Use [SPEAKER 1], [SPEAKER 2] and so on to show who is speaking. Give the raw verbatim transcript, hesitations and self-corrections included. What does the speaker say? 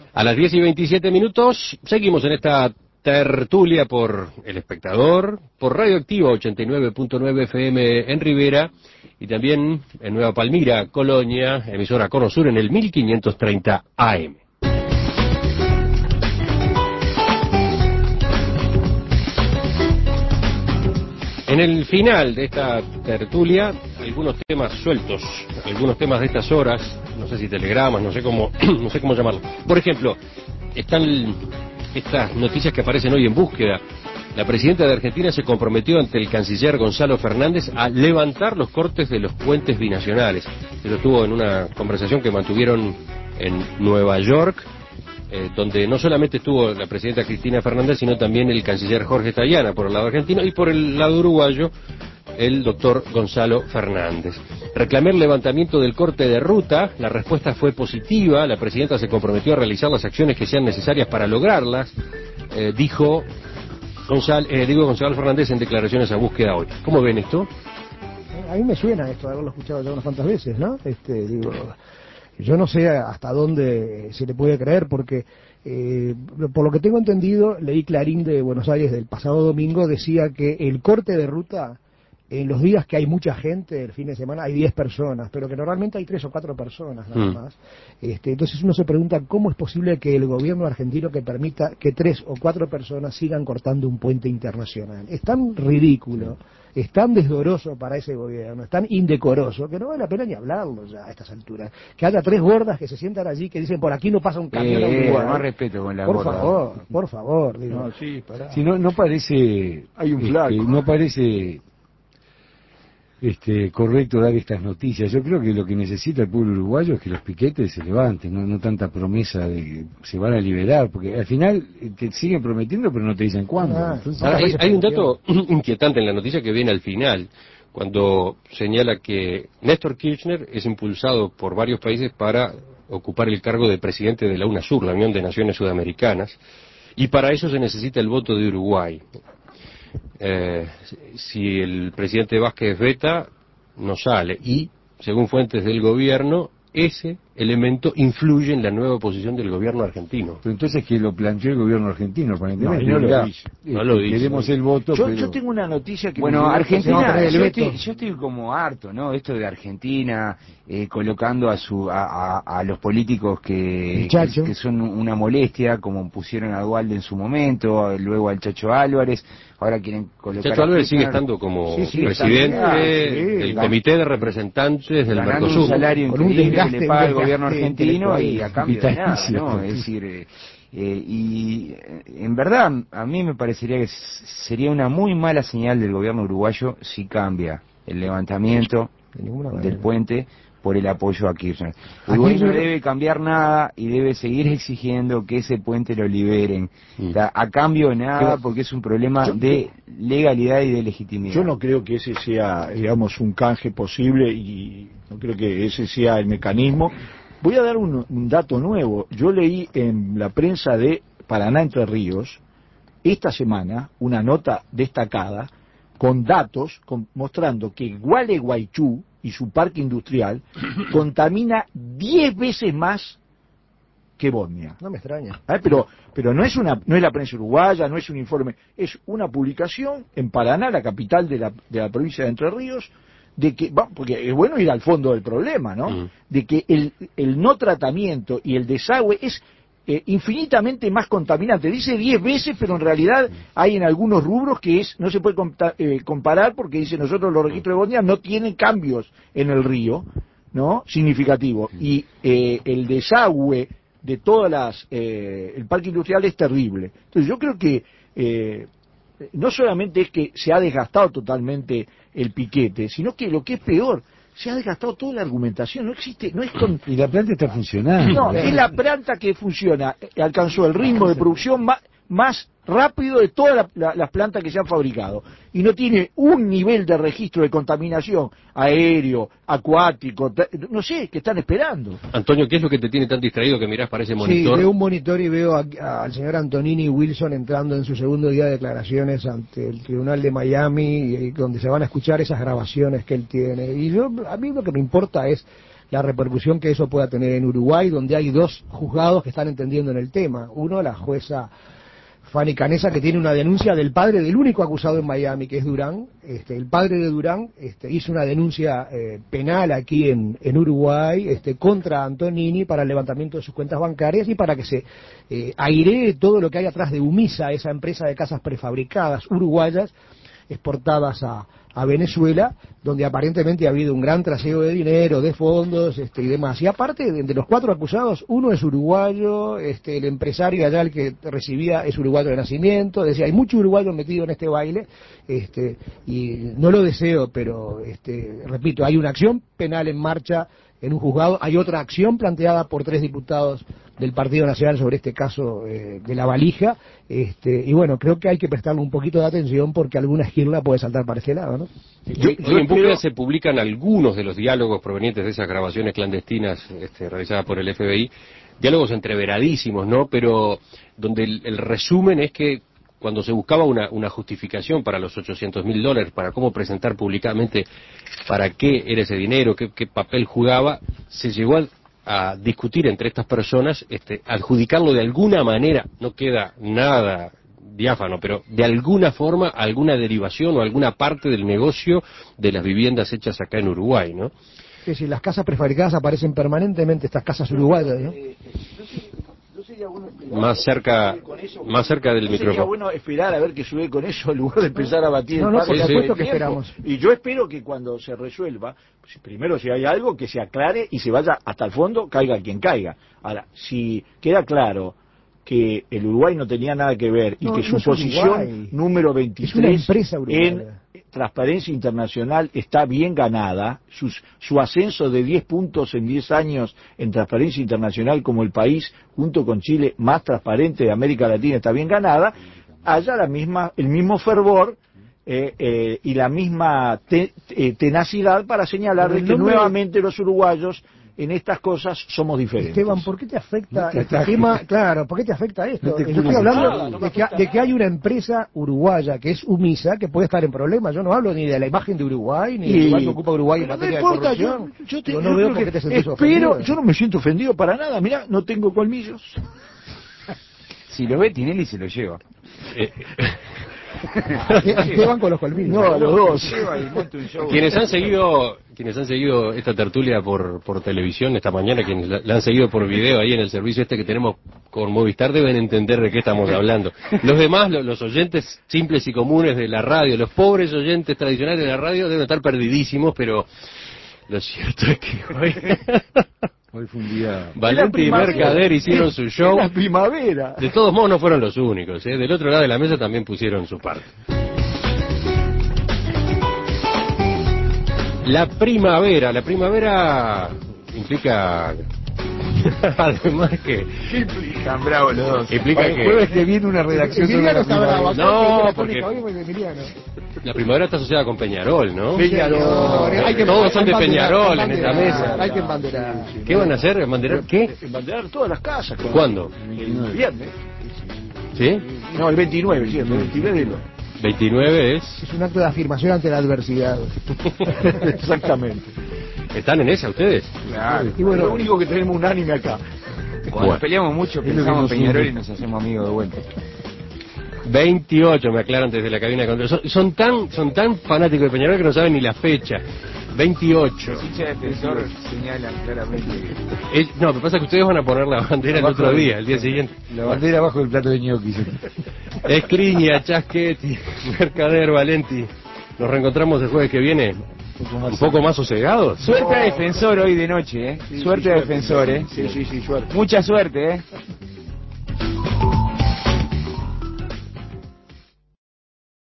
[SPEAKER 1] A las diez y veintisiete minutos seguimos en esta tertulia por El Espectador, por Radioactiva ochenta y nueve punto nueve F M en Rivera y también en Nueva Palmira, Colonia, emisora Cono Sur en el mil quinientos treinta A M. En el final de esta tertulia, algunos temas sueltos, algunos temas de estas horas, no sé si telegramas, no sé cómo, no sé cómo llamarlo. Por ejemplo, están estas noticias que aparecen hoy en Búsqueda. La presidenta de Argentina se comprometió ante el canciller Gonzalo Fernández a levantar los cortes de los puentes binacionales. Eso estuvo en una conversación que mantuvieron en Nueva York, eh, donde no solamente estuvo la presidenta Cristina Fernández, sino también el canciller Jorge Tayana por el lado argentino y por el lado uruguayo el doctor Gonzalo Fernández. Reclamé el levantamiento del corte de ruta, la respuesta fue positiva, la presidenta se comprometió a realizar las acciones que sean necesarias para lograrlas, eh, dijo Gonzalo, eh, digo Gonzalo Fernández en declaraciones a Búsqueda hoy. ¿Cómo ven esto?
[SPEAKER 2] A mí me suena esto, de haberlo escuchado ya unas cuantas veces, ¿no? Este, digo, yo no sé hasta dónde se le puede creer, porque eh, por lo que tengo entendido, leí Clarín de Buenos Aires del pasado domingo, decía que el corte de ruta, en los días que hay mucha gente, el fin de semana hay diez personas, pero que normalmente hay tres o cuatro personas nada más. Mm. Este, entonces uno se pregunta cómo es posible que el gobierno argentino que permita que tres o cuatro personas sigan cortando un puente internacional. Es tan ridículo, es tan desdoroso para ese gobierno, es tan indecoroso, que no vale la pena ni hablarlo ya a estas alturas. Que haya tres gordas que se sientan allí que dicen por aquí no pasa un camión.
[SPEAKER 3] Eh, eh, más respeto con la
[SPEAKER 2] por
[SPEAKER 3] gorda.
[SPEAKER 2] Por favor, por favor. Digo,
[SPEAKER 4] no, sí, pará.
[SPEAKER 3] Si no, no parece...
[SPEAKER 4] Hay un
[SPEAKER 3] este,
[SPEAKER 4] flaco.
[SPEAKER 3] No parece... Este, correcto dar estas noticias. Yo creo que lo que necesita el pueblo uruguayo es que los piquetes se levanten, no, no tanta promesa de que se van a liberar, porque al final te siguen prometiendo pero no te dicen cuándo.
[SPEAKER 2] Ah,
[SPEAKER 3] Entonces,
[SPEAKER 1] Ahora, hay, hay un dato inquietante en la noticia que viene al final, cuando señala que Néstor Kirchner es impulsado por varios países para ocupar el cargo de presidente de la UNASUR, la Unión de Naciones Sudamericanas, y para eso se necesita el voto de Uruguay. Eh, si el presidente Vázquez veta, no sale. Y, según fuentes del gobierno, ese elemento influye en la nueva posición del gobierno argentino.
[SPEAKER 3] Pero entonces que lo planteó el gobierno argentino, aparentemente.
[SPEAKER 4] No, no lo
[SPEAKER 3] ya,
[SPEAKER 4] dice.
[SPEAKER 1] No lo dice.
[SPEAKER 3] Queremos el voto,
[SPEAKER 4] Yo,
[SPEAKER 3] pero...
[SPEAKER 4] yo tengo una noticia que...
[SPEAKER 3] Bueno,
[SPEAKER 4] me
[SPEAKER 3] Argentina,
[SPEAKER 2] no,
[SPEAKER 3] yo,
[SPEAKER 2] veto.
[SPEAKER 3] estoy, yo estoy como harto, ¿no? Esto de Argentina, eh, colocando a su a, a, a los políticos que, que, que son una molestia, como pusieron a Dualde en su momento, luego al Chacho Álvarez, ahora quieren colocar...
[SPEAKER 1] Chacho Álvarez sigue estando como sí, sí, presidente está bien, sí, del gan... Comité de Representantes del Mercosur.
[SPEAKER 3] Un salario increíble que le paga el gobierno argentino y a cambio de nada, ¿no? Es decir... Eh, Eh, y eh, en verdad a mí me parecería que sería una muy mala señal del gobierno uruguayo si cambia el levantamiento del puente por el apoyo a Kirchner. Uruguay no debe cambiar nada y debe seguir exigiendo que ese puente lo liberen. O sea, a cambio de nada, porque es un problema yo, de legalidad y de legitimidad.
[SPEAKER 4] Yo no creo que ese sea, digamos, un canje posible y no creo que ese sea el mecanismo. Voy a dar un, un dato nuevo. Yo leí en la prensa de Paraná Entre Ríos esta semana una nota destacada con datos con, mostrando que Gualeguaychú y su parque industrial contamina diez veces más que Bosnia.
[SPEAKER 2] No me extraña.
[SPEAKER 4] ¿Eh? Pero, pero no es una, no es la prensa uruguaya, no es un informe, es una publicación en Paraná, la capital de la, de la provincia de Entre Ríos, de que, porque es bueno ir al fondo del problema, ¿no? Mm. De que el, el no tratamiento y el desagüe es eh, infinitamente más contaminante. Dice diez veces, pero en realidad hay en algunos rubros que es no se puede eh, comparar porque dice nosotros los registros de Bosnia no tienen cambios en el río, ¿no? Significativo. Y eh, el desagüe de todas las... Eh, el parque industrial es terrible. Entonces yo creo que... Eh, no solamente es que se ha desgastado totalmente el piquete, sino que lo que es peor, se ha desgastado toda la argumentación, no existe, no es con...
[SPEAKER 3] Y la planta está funcionando.
[SPEAKER 4] No, es la planta que funciona, alcanzó el ritmo de producción más, más rápido de todas la, la, las plantas que se han fabricado, y no tiene un nivel de registro de contaminación aéreo, acuático, no sé, que están esperando.
[SPEAKER 1] Antonio, ¿qué es lo que te tiene tan distraído que mirás para ese monitor?
[SPEAKER 2] Sí, veo un monitor y veo a, a, al señor Antonini Wilson entrando en su segundo día de declaraciones ante el Tribunal de Miami, y, y donde se van a escuchar esas grabaciones que él tiene. Y yo, a mí lo que me importa es la repercusión que eso pueda tener en Uruguay, donde hay dos juzgados que están entendiendo en el tema. Uno, la jueza Fanny Canesa, que tiene una denuncia del padre del único acusado en Miami, que es Durán. Este, el padre de Durán este, hizo una denuncia eh, penal aquí en, en Uruguay este, contra Antonini para el levantamiento de sus cuentas bancarias y para que se eh, airee todo lo que hay atrás de UMISA, esa empresa de casas prefabricadas uruguayas exportadas a, a Venezuela, donde aparentemente ha habido un gran trasiego de dinero, de fondos este, y demás. Y aparte, de, de los cuatro acusados, uno es uruguayo, este, el empresario allá, el que recibía, es uruguayo de nacimiento. Decía, hay mucho uruguayo metido en este baile, este, y no lo deseo, pero, este, repito, hay una acción penal en marcha en un juzgado, hay otra acción planteada por tres diputados del Partido Nacional sobre este caso eh, de la valija, este, y bueno, creo que hay que prestarle un poquito de atención porque alguna esquirla puede saltar para ese lado, ¿no?
[SPEAKER 1] Yo, yo Hoy en Pública se publican algunos de los diálogos provenientes de esas grabaciones clandestinas este, realizadas por el F B I, diálogos entreveradísimos, ¿no? Pero donde el, el resumen es que cuando se buscaba una, una justificación para los ochocientos mil dólares, para cómo presentar públicamente para qué era ese dinero, qué, qué papel jugaba, se llegó a, a discutir entre estas personas, este, adjudicarlo de alguna manera, no queda nada diáfano, pero de alguna forma, alguna derivación o alguna parte del negocio de las viviendas hechas acá en Uruguay, ¿no?
[SPEAKER 2] Sí, sí, las casas prefabricadas aparecen permanentemente, estas casas uruguayas, ¿no?
[SPEAKER 1] Más cerca, más cerca del micrófono.
[SPEAKER 4] Sería bueno esperar a ver qué sucede con eso en lugar de empezar a batir
[SPEAKER 2] no,
[SPEAKER 4] el
[SPEAKER 2] no,
[SPEAKER 4] padre.
[SPEAKER 2] por supuesto que esperamos.
[SPEAKER 4] Y yo espero que cuando se resuelva, primero si hay algo que se aclare y se vaya hasta el fondo, caiga quien caiga. Ahora, si queda claro que el Uruguay no tenía nada que ver y
[SPEAKER 2] no,
[SPEAKER 4] que
[SPEAKER 2] no
[SPEAKER 4] su posición
[SPEAKER 2] Uruguay.
[SPEAKER 4] número veintitrés en
[SPEAKER 2] en
[SPEAKER 4] Transparencia Internacional está bien ganada, sus, su ascenso de diez puntos en diez años en Transparencia Internacional como el país, junto con Chile, más transparente de América Latina está bien ganada, haya la misma, el mismo fervor eh, eh, y la misma te, eh, tenacidad para señalar de que nuevamente los uruguayos en estas cosas somos diferentes.
[SPEAKER 2] Esteban, ¿por qué te afecta
[SPEAKER 4] no te
[SPEAKER 2] este tema? Claro, ¿por qué te afecta esto? No te Yo estoy hablando nada, no de, que, de que hay una empresa uruguaya que es UMISA que puede estar en problemas. Yo no hablo ni de la imagen de Uruguay, ni del lugar que ocupa Uruguay en materia
[SPEAKER 4] no importa,
[SPEAKER 2] de corrupción.
[SPEAKER 4] Yo, yo, te,
[SPEAKER 2] yo
[SPEAKER 4] no
[SPEAKER 2] no veo
[SPEAKER 4] por
[SPEAKER 2] qué te sentís
[SPEAKER 4] Pero
[SPEAKER 2] ofendido.
[SPEAKER 4] yo no me siento ofendido para nada. Mirá, no tengo colmillos.
[SPEAKER 3] Si lo ve Tinelli se lo lleva.
[SPEAKER 1] Eh,
[SPEAKER 2] Esteban con los colmillos.
[SPEAKER 4] No, los dos.
[SPEAKER 1] Quienes han seguido, quienes han seguido esta tertulia por por televisión esta mañana, quienes la, la han seguido por video ahí en el servicio este que tenemos con Movistar, deben entender de qué estamos hablando. Los demás, los, los oyentes simples y comunes de la radio, los pobres oyentes tradicionales de la radio deben estar perdidísimos, pero lo cierto es que hoy
[SPEAKER 4] Hoy fue un día...
[SPEAKER 1] Valenti y Mercader hicieron su show.
[SPEAKER 4] La primavera.
[SPEAKER 1] De todos modos no fueron los únicos, ¿eh? Del otro lado de la mesa también pusieron su parte. La primavera, la primavera implica además que
[SPEAKER 3] ¿qué implican, bravo los dos?
[SPEAKER 1] Implica
[SPEAKER 3] el
[SPEAKER 1] que
[SPEAKER 3] jueves que viene una redacción sobre la primavera.
[SPEAKER 1] No, porque la primavera está asociada con Peñarol, ¿no?
[SPEAKER 2] Peñarol.
[SPEAKER 1] Hay que, todos son de Peñarol en esta mesa.
[SPEAKER 2] Hay que embanderar.
[SPEAKER 1] ¿Qué van a hacer? ¿Embanderar qué?
[SPEAKER 4] Embanderar todas las casas.
[SPEAKER 1] ¿Cuándo?
[SPEAKER 4] El viernes.
[SPEAKER 1] ¿Sí?
[SPEAKER 4] No, el veintinueve, sí, el veintinueve de lo...
[SPEAKER 1] veintinueve es...
[SPEAKER 2] Es un acto de afirmación ante la adversidad.
[SPEAKER 4] Exactamente.
[SPEAKER 1] ¿Están en esa ustedes?
[SPEAKER 3] Claro.
[SPEAKER 4] Y bueno, lo único que tenemos unánime acá.
[SPEAKER 3] Cuando
[SPEAKER 1] Bueno.
[SPEAKER 3] peleamos mucho pensamos en Peñarol y nos hacemos amigos de vuelta.
[SPEAKER 1] veintiocho me aclaran desde la cabina de control. Son, son tan son tan fanáticos de Peñarol que no saben ni la fecha. veintiocho.
[SPEAKER 3] Los hinchas defensor señalan claramente que...
[SPEAKER 1] Eh, no, lo que pasa es que ustedes van a poner la bandera el otro día, el día siguiente.
[SPEAKER 4] La bandera abajo del plato de ñoquis.
[SPEAKER 1] Escriña, Chasquetti, Mercader, Valenti. Nos reencontramos el jueves que viene. Un poco más sosegados.
[SPEAKER 3] Suerte a Defensor hoy de noche, ¿eh?
[SPEAKER 4] Sí,
[SPEAKER 3] suerte
[SPEAKER 4] sí,
[SPEAKER 3] a Defensor, ¿eh?
[SPEAKER 4] Sí, sí, sí, suerte.
[SPEAKER 3] Mucha suerte, ¿eh?